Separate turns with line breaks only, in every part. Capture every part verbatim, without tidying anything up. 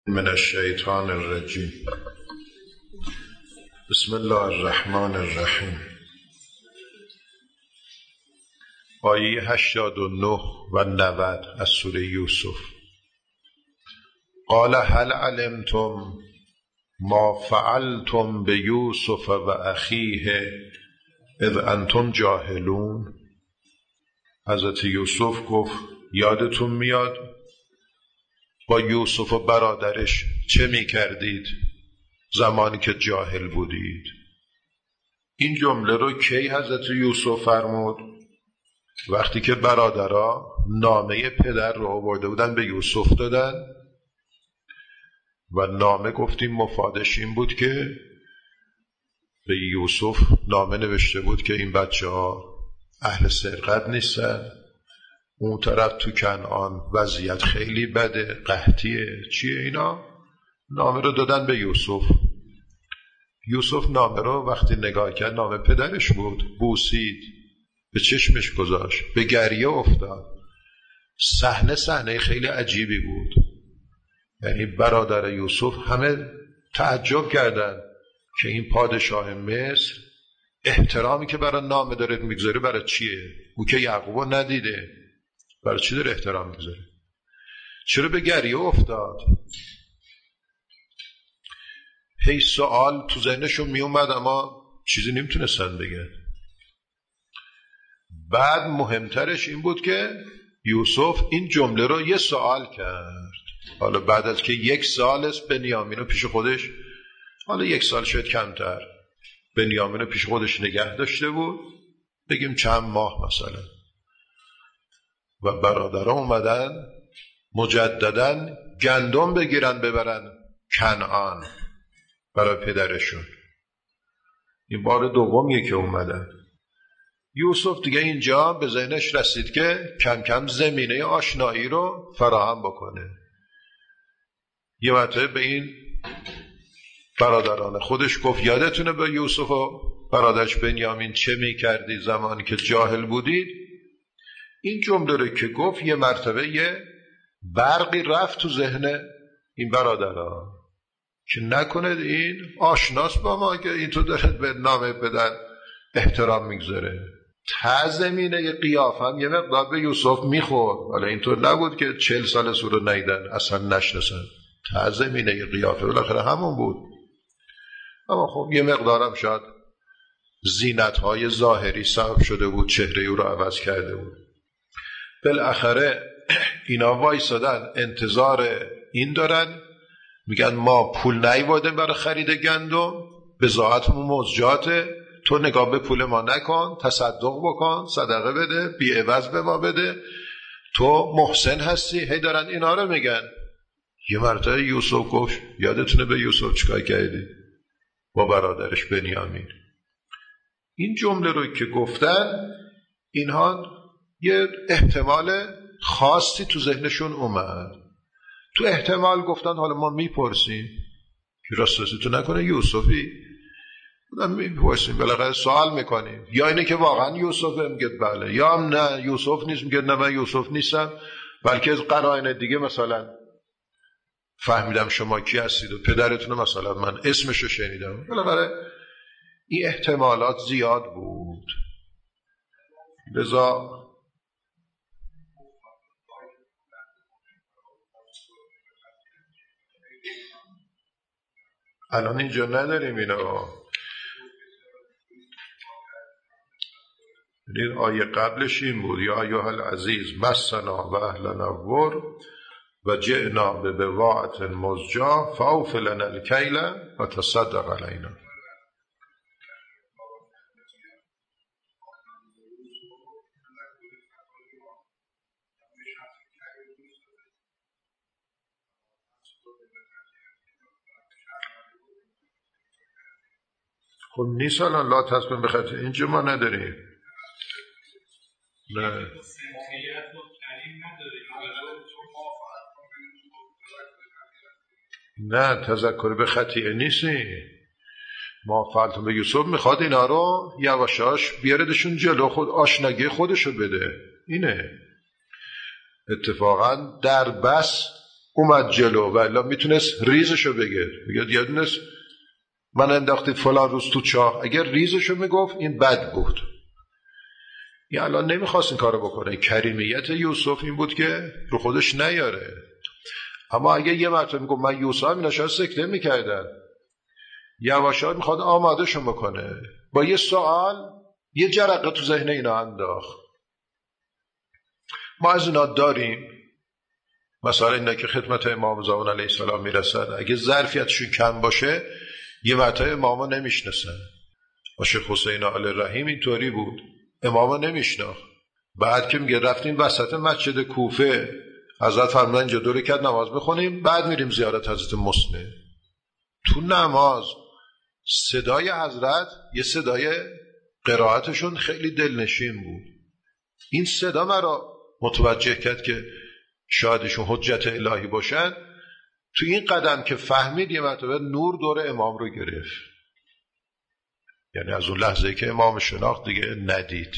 من الشیطان الرجیم. بسم الله الرحمن الرحیم. آیه هشتاد و نه و نود از سوره یوسف. قال هل علمتم ما فعلتم بیوسف و اخیه اذ انتم جاهلون. حضرت یوسف گفت یادتون میاد با یوسف و برادرش چه می کردید زمانی که جاهل بودید؟ این جمله رو کی حضرت یوسف فرمود؟ وقتی که برادرها نامه پدر رو آورده بودن به یوسف دادن و نامه گفتیم مفادش این بود که به یوسف نامه نوشته بود که این بچه ها اهل سرقت نیستن، اون طرف تو کنعان وضعیت خیلی بده، قحطیه، چیه اینا. نامه رو دادن به یوسف. یوسف نامه رو وقتی نگاه کرد، نامه پدرش بود، بوسید، به چشمش گذاشت، به گریه افتاد. صحنه صحنه خیلی عجیبی بود. یعنی برادر یوسف همه تعجب کردن که این پادشاه مصر احترامی که برای نامه داره میگذاره برای چیه؟ او که یعقوبو ندیده، برای چی داره احترام میگذاره؟ چرا به گریه افتاد؟ هی سوال تو ذهنشون میومد اما چیزی نمیتونستن بگن. بعد مهمترش این بود که یوسف این جمله رو یه سوال کرد. حالا بعد از که یک سال است بنیامین رو پیش خودش، حالا یک سال شاید کمتر، بنیامین رو پیش خودش نگه داشته بود، بگیم چند ماه مثلا، و برادرها اومدن مجدداً گندم بگیرن ببرن کنعان برای پدرشون. این بار دومیه که اومدن. یوسف دیگه اینجا به ذهنش رسید که کم کم زمینه آشنایی رو فراهم بکنه. یه مرتبه به این برادران خودش گفت یادتونه به یوسف و برادرش بنیامین چه میکردی زمانی که جاهل بودید؟ این جمله رو که گفت یه مرتبه یه برقی رفت تو ذهن این برادرها که نکند این آشناس با ما که این تو داره به نام پدر احترام میگذاره. تزمینه قیافه هم یه مقدار به یوسف میخورد. حالا اینطور نبود که چهل سال سورو نیدن اصلا نشناسن، تزمینه قیافه بالاخره همون بود. اما خب یه مقدارم شاید زینت‌های ظاهری سبب شده بود چهره او رو عوض کرده بود. بالاخره اینا وایسادن انتظار این دارن، میگن ما پول نیواده برای خرید گندم، بضاعتمون مزجاته، تو نگاه به پول ما نکن، تصدق بکن، صدقه بده، بی عوض به ما بده، تو محسن هستی. هی دارن اینا رو میگن. یه مرتبه یوسف گفت یادتونه به یوسف چیکار کردی با برادرش بنیامین؟ این جمله رو که گفتن اینها یه احتمال خاصی تو ذهنشون اومد. تو احتمال گفتن حالا ما میپرسیم که راست راستی تو نکنه یوسفی، بودن میپرسیم بالاخره سوال میکنیم، یا اینه که واقعا یوسفه میگه بله، یا هم نه یوسف نیست میگه نه من یوسف نیستم، بلکه از قرائن دیگه مثلا فهمیدم شما کی هستید و پدرتون مثلا من اسمشو شنیدم. بالاخره این احتمالات زیاد بود. لذا الان اینجا نداریم اینا. این آیه قبلش این بود یا ایها العزیز مسنا و اهلنا الضر و جئنا ببضاعة مزجاة فاوف لنا الکیل و تصدق علینا. خب نیست الان لا تصمیم بخاطر اینجا ما نداریم. نه نه تذکر به خطیه نیستی. ما فعلتم به یوسف میخواد اینا رو یواشاش بیاردشون جلو، خود آشناگی خودشو بده. اینه اتفاقا در بس اومد جلو و الا میتونست ریزشو بگه، بگه یادونست من انداختید فلان روز تو چاه. اگر ریزشو میگفت این بد بود. یا الان نمیخواست این کارو بکنه. کریمیت یوسف این بود که رو خودش نیاره. اما اگه یه مرتبه میگفت من یوسف اینا شاید سکته میکردن. یواشات میخواد آمادهشون بکنه با یه سوال، یه جرقه تو ذهن اینا انداخت. ما از اینا داریم، مثلا اینا که خدمت امام زمان علیه السلام میرسن، اگه ظرفیتشون کم باشه یه مرتبه امامو نمیشناسن. و شیخ حسین آل رحیم اینطوری بود، امامو نمیشناخت. بعد که میگه رفتیم وسط مسجد کوفه، حضرت فرمودن اینجا دو رکعت نماز بخونیم بعد میریم زیارت حضرت مسلم. تو نماز صدای حضرت یه صدای قرائتشون خیلی دلنشین بود. این صدا مرا متوجه کرد که شایدشون حجت الهی باشن. تو این قدم که فهمید یه مرتبه نور دور امام رو گرفت. یعنی از اون لحظه که امام شناخت دیگه ندید.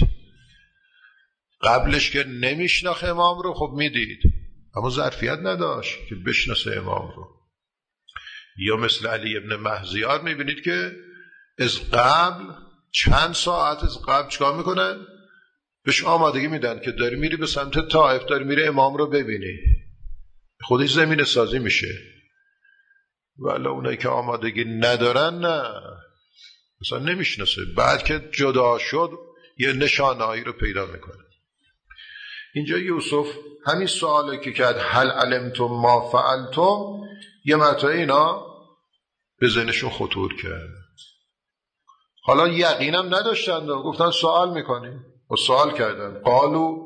قبلش که نمیشناخت امام رو خب میدید، اما ظرفیت نداشت که بشناسه امام رو. یا مثل علی ابن مهزیار میبینید که از قبل چند ساعت از قبل چکار میکنن؟ بهش آمادگی میدن که داری میری به سمت طائف، داری میری امام رو ببینی. خودش زمین سازی میشه. ولی اونایی که آمادگی ندارن نه، مثلا نمیشناسه. بعد که جدا شد یه نشانه‌ای رو پیدا میکنه. اینجا یوسف همین سوالی که کرد هل علمتم ما فعلتم، یه مرتبه اینا به ذهنشون خطور کرد. حالا یقینم نداشتن، گفتن سوال میکنیم و سوال کردن. قالو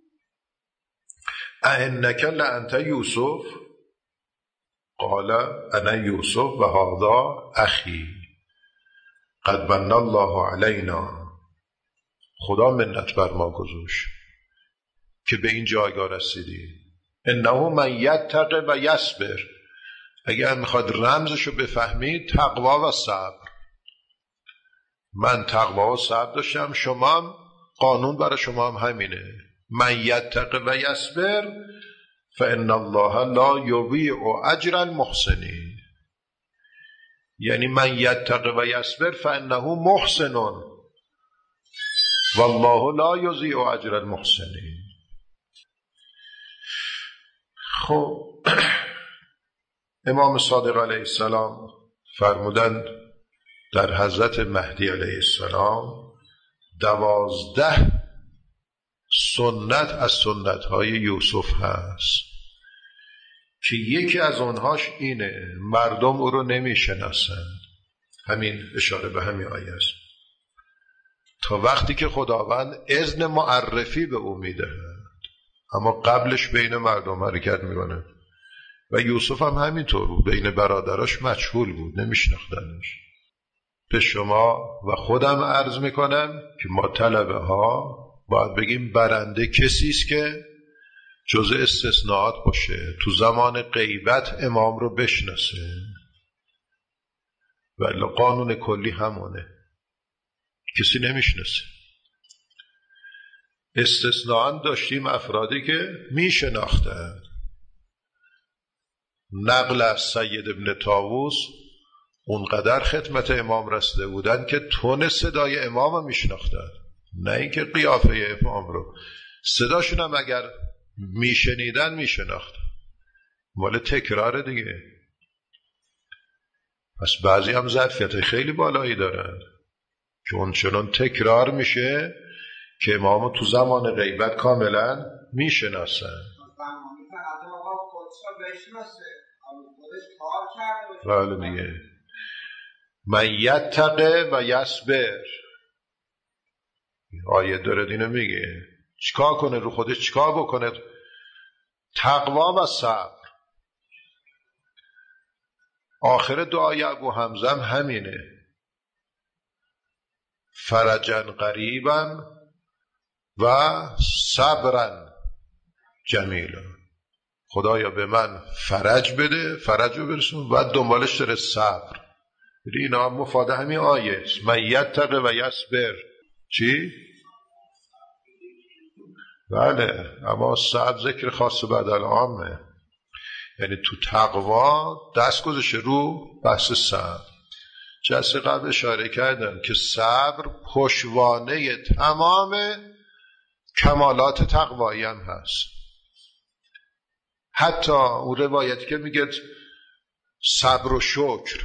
اِنَّکَ لَأَنْتَ یوسف قال انا یوسف و هذا اخی قد من الله علینا. خدا منت بر ما گذاشت که به این جایگاه رسیدیم. انه من یتق و یصبر. اگر میخواد رمزشو بفهمید، تقوا و صبر. من تقوا و صبر داشتم، شما هم قانون برای شما هم همینه. من یتق و یصبر فان الله لا یضیع اجر المحسنین. یعنی من یتق و یصبر فانه محسن والله لا یضیع اجر المحسنین. خب امام صادق علیه السلام فرمودند در حضرت مهدی علیه السلام دوازده سنت از سنت‌های یوسف هست که یکی از اونهاش اینه مردم او رو نمیشناسن. همین اشاره به همین آیه است. تا وقتی که خداوند اذن معرفی به او میدهد، اما قبلش بین مردم حرکت میکنه. و یوسف هم همینطور بود، بین برادراش مجهول بود، نمیشناختنش. به شما و خودم عرض میکنم که ما طلبه ها باید بگیم برنده کسی است که جزء استثناءات باشه، تو زمان غیبت امام رو بشناسه. ولی قانون کلی همونه، کسی نمیشناسه. استثناء داشتیم افرادی که میشناختن. نقل از سید ابن طاووس اونقدر خدمت امام رسیده بودن که تون صدای امام رو میشناختن، نه اینکه قیافه امام رو. صداشون هم اگر میشنیدن میشناختن. مال تکرار دیگه. پس بعضی هم ظرفیت خیلی بالایی دارن که اون چنان تکرار میشه که امامو تو زمان غیبت کاملا میشناسن. بله دیگه. من یتقه و یصبر. آیه داره اینو میگه چیکار کنه، رو خودش چیکار بکنه. تقوا و صبر. آخر دعای ابو حمزه همینه، فرجا قریبا و صبرا جمیلا. خدایا به من فرج بده، فرج رو برسون، و دنبالش داره صبر. اینا مفاده همین آیه است. من یتقه و یصبر. چی؟ بله، اما صبر ذکر خاص بدل عامه. یعنی تو تقوا دست گذاشته رو بحث صبر. جلسه قبل اشاره کردم که صبر پشتوانه تمام کمالات تقوایی هم هست. حتی اون روایتی که میگه صبر و شکر،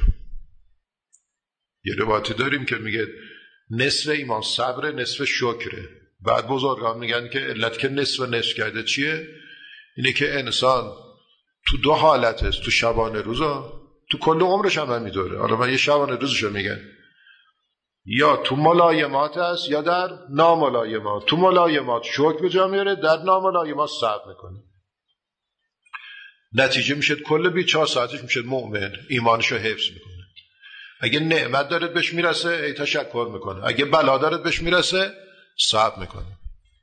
یه روایتی داریم که میگه نصف ایمان صبر، نصف شکره. بعد بزرگان میگن که علت که نصف و نصف کرده چیه؟ اینه که انسان تو دو حالت هست، تو شبانه روزا، تو کل عمرش هم همینطوره. حالا من یه شبانه روزشو میگن، یا تو ملایمات هست یا در ناملایمات. تو ملایمات شکر به جا میاره، در ناملایمات صبر میکنه. نتیجه میشه کل بیست و چهار ساعتش میشه مؤمن، ایمانشو حفظ میکنه. اگه نعمت دارد بهش میرسه ای تشکر میکنه، اگه بلا دارد بهش میرسه صبر میکنه.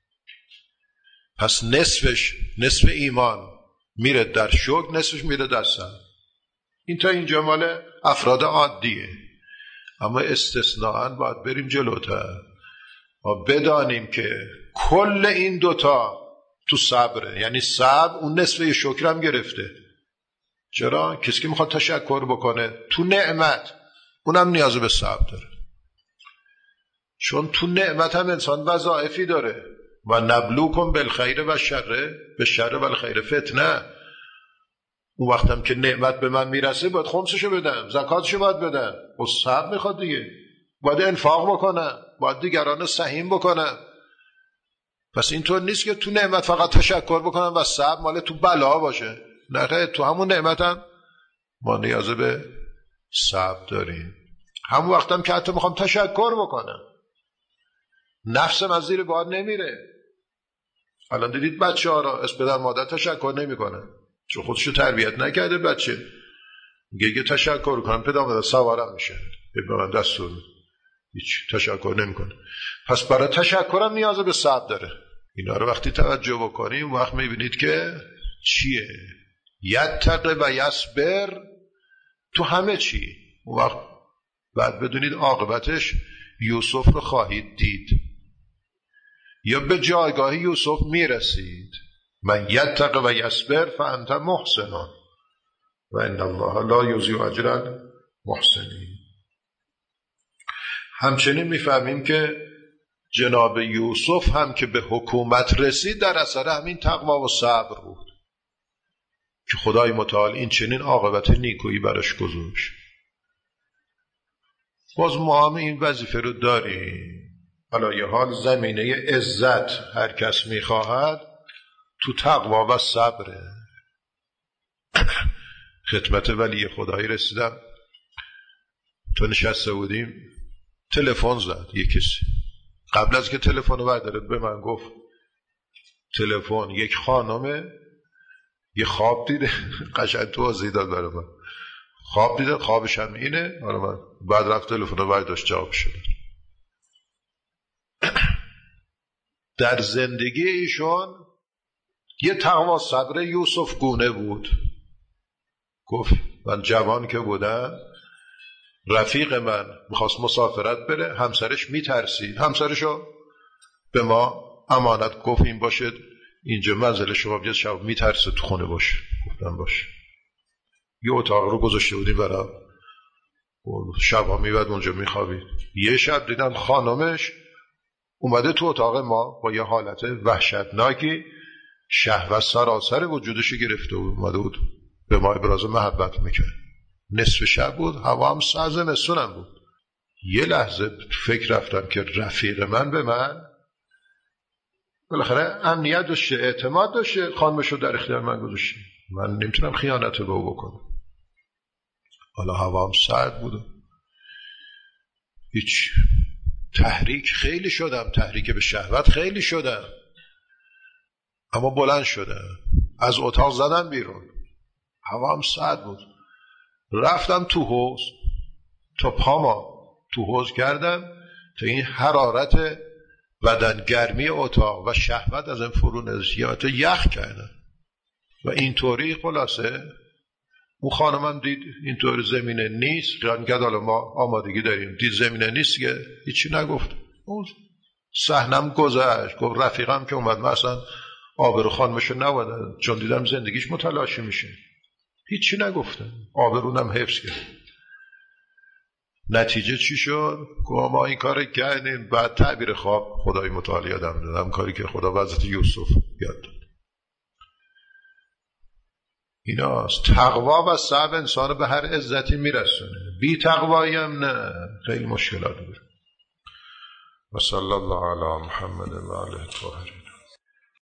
پس نصفش، نصف ایمان میره در شکر، نصفش میره در صبر. این تا اینجا مال افراد عادیه. اما استثناءً باید بریم جلوتر و بدانیم که کل این دوتا تو صبره. یعنی صبر اون نصف شکر هم گرفته. چرا؟ کسی که میخواد تشکر بکنه تو نعمت، اونم نیاز به صبر داره. چون تو نعمت هم انسان وظایفی داره. و نبلوکم بالخیر و شر، به شر و الخیر فتنه. اون وقت هم که نعمت به من میرسه باید خمسشو بدم، زکاتشو باید بدم. و صبر میخواد دیگه، باید انفاق بکنم، باید دیگران سهیم بکنم. پس اینطور نیست که تو نعمت فقط تشکر بکنم و صبر مال تو بلا باشه. نه، تو همون نعمت هم ما نیاز به صبر داریم. همون وقت هم که حتی میخوام تشکر بکنم، نفسم از زیر بار نمیره. الان دیدید بچه ها را از پدر مادر تشکر نمی کنن چون خودشو تربیت نکرده. بچه میگه تشکر کنم، پدر مادر سوارم میشه، به من دستور میده، هیچ تشکر نمی کنه. پس برای تشکرم نیاز به صبر داره. اینا رو وقتی توجه بکنیم وقت میبینید که چیه یتقی و یصبر تو همه چی. اون وقت بعد بدونید عاقبتش یوسف رو خواهید دید، یا به جایگاه یوسف میرسید. من یتقی و یصبر فانت محسن و ان الله لا یضیع اجر المحسنین. همچنین میفهمیم که جناب یوسف هم که به حکومت رسید در اثر همین تقوا و صبر بود که خدای متعال این چنین عاقبت نیکویی براش گذاشت. باز ما هم این وظیفه رو داریم. حالا یه حال زمینه عزت هر کس میخواهد تو تقوا و صبره. خدمت ولی خدایی رسیدم، تو نشسته بودیم، تلفن زد یک کسی. قبل از که تلفن رو بردارد به من گفت تلفن یک خانمه یه خواب دیده، قشنگ توضیح داد برای من. خواب دیده، خوابش هم اینه. حالا من بعد رفت تلفن رو برداشت جواب شد. در زندگی ایشون یه تقوا صبر یوسف گونه بود. گفت من جوان که بودم رفیق من میخواست مسافرت بره، همسرش میترسید، همسرشو به ما امانت گفت این باشه اینجا منزل شما بیاد، شب میترسه تو خونه باشه. گفتم باشه. یه اتاق رو گذاشته بودیم برای شبا میبد اونجا میخوابید. یه شب دیدم خانمش اومده تو اتاق ما با یه حالت وحشتناکی، شهوت سراسر وجودش گرفته بود، اومده بود به ما ابراز محبت میکرد. نصف شب بود، هوا هم سرد زمستونم بود. یه لحظه فکر رفتم که رفیق من به من بالاخره امنیت داشته، اعتماد داشته، خانمشو در اختیار من گذاشته، من نمیتونم خیانت به او بکنم. حالا هوا هم سرد بود، هیچ تحریک خیلی شدم، تحریک به شهوت خیلی شدم، اما بلند شدم از اتاق زدم بیرون. هوا هم سرد بود، رفتم تو حوض تا پاما تو حوض کردم تا این حرارت بدن، گرمی اتاق و شهوت از این فرو نزد تا یخ کردم. و اینطوری خلاصه اون خانمم دید اینطور زمینه نیست، قرار کرد حالا ما آمادگی داریم، دید زمینه نیست که هیچی نگفت. اون صحنم گذشت. گفت رفیقم که اومد من اصلا آبرو خانمشو نبودم چون دیدم زندگیش متلاشی میشه. هیچی نگفتن، آبرونم حفظ کرد. نتیجه چی شد؟ گفت ما این کار کردیم، بعد تعبیر خواب خدای متعال یادم دادم کاری که خدا وضعیت یوسف یاد داد. ایناست تقوا و صبر انسان به هر عزتی میرسونه، بی تقوایی هم نه، خیلی مشکلات داره. و صلی الله علی محمد و آله الطاهرین.